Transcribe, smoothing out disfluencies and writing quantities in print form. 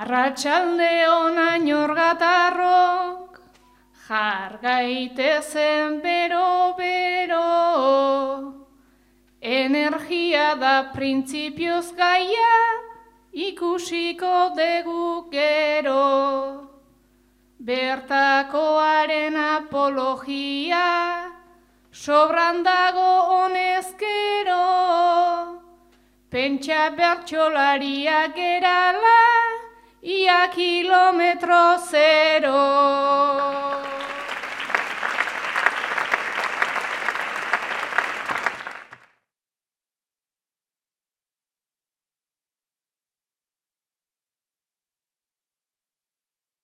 Arratsalde onain orgatarrok, jar gaitezen bero-bero, energia da printzipioz gaia, ikusiko dugu gero. Bertakoaren apologia, sobran dago honezkero, pentsa bertsolariak gerala, ia kilometro zero.